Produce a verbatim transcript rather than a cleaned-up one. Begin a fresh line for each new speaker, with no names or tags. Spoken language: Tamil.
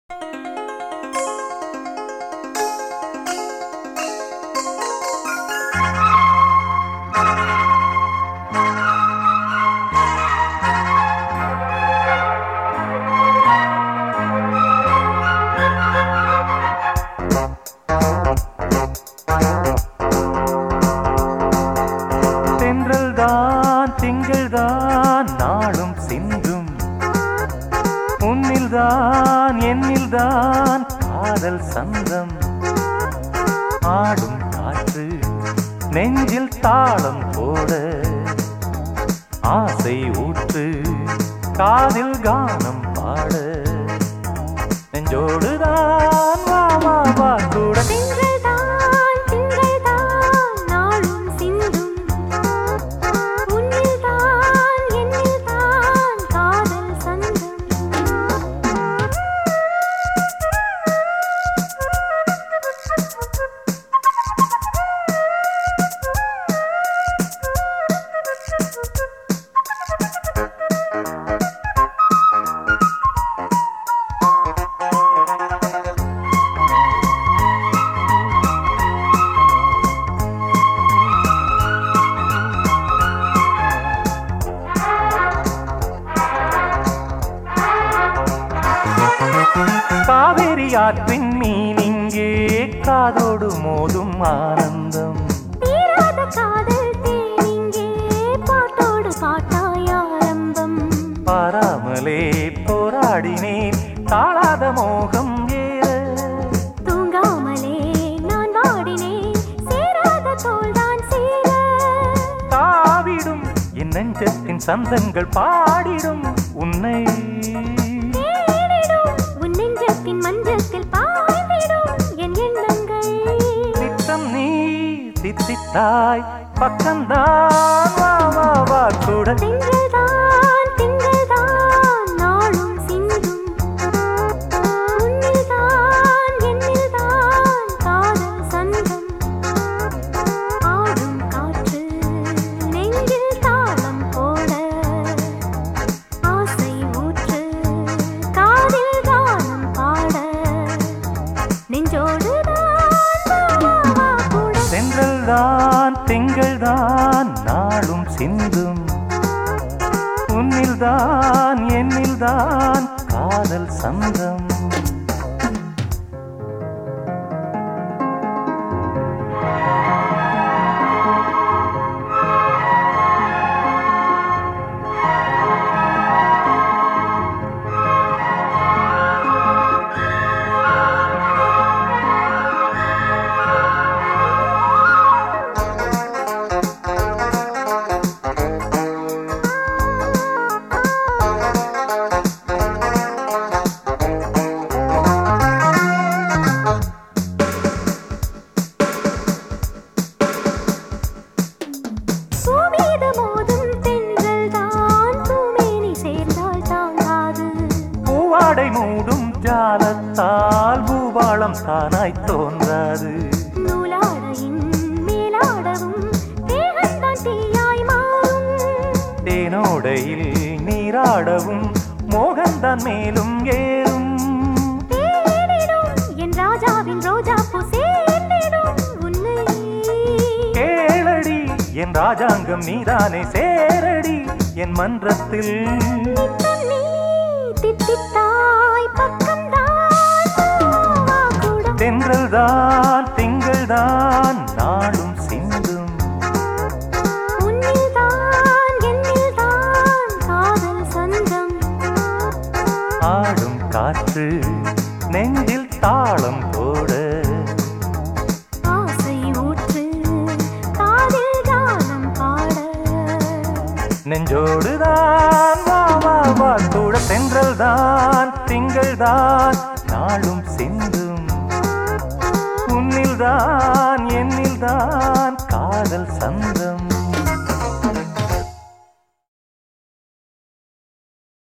தென்றல்தான் திங்கள்தான் நாளும் சிந்தும் உன்னில்தான் என்னில்தான் காதல் சந்தம் ஆடும் காற்று நெஞ்சில் தாளம் போட ஆசை ஊற்று காதில் கானம் பாட நெஞ்சோடுதான் வா வா வா கூட காவேரி ஆற்றின் மீன் இங்கே காதோடு மோதும் ஆனந்தம்
தீராத காதல் தேனிங்கே பாட்டோடு பாட்டாய் ஆரம்பம்
பாராமலே போராடினேன் தாழாத மோகம் ஏற
தூங்காமலே நான் வாடினேன் சேராத தோல்தான் சேர
தாவிடும் என் நெஞ்சத்தின் சந்தங்கள் பாடிடும் உன்னை
மஞ்சத்தில் பாய்ந்திடும் என் எண்ணங்கள்
திட்டம் நீ தித்தித்தாய் பக்கம்தான் வா வா வா கூட
திங்கள்தான் திங்கள்தான் நாளும் சிந்தும் உன்னில்தான் என்னில்தான் காதல் சந்தம் ஆடும் காற்று நெஞ்சில் தாளம் போட ஆசை ஊற்று காதில் கானம் பாட
தென்றல்தான் திங்கள்தான் நாளும் சிந்தும் உன்னில்தான் என்னில்தான் காதல் சந்தம் பூவாடை மூடும் ஜாலத்தால் பூபாளம் தானாய் தோன்றாது
நூலாடையின் மேலாடவும் தேகந்தான் தீயாய் மாறும்
தேனோடையில் நீராடவும் மோகந்தான் மேலும் ஏறும்
தேடிடும் என் ராஜாவின் ரோஜா பூ சேர்ந்திடும் உன்னை
கேளடி என் ராஜாங்கம் நீதானே சேரடி என் மன்றத்தில்
தித்தித்தாய் பக்கம்தான் கூட
தென்றல்தான் திங்கள்தான் நாளும் சிந்தும்
உன்னில்தான் என்னில்தான் காதல் சந்தம்
ஆடும் காற்று நெஞ்சில் தாளம் போட
ஆசை ஊற்று காதில் கானம் பாட
நெஞ்சோடுதான் வா வா வா கூட தென்றல்தான் திங்கள்தான் நாளும் சிந்தும்